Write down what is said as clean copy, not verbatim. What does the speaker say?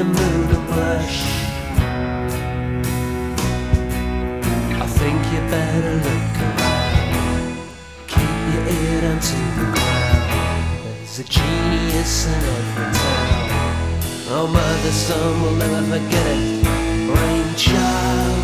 the moon a blush. I think you better look around, keep your ear down to the ground. There's a genius in every town. Oh, mother, son will never forget it. Rain child.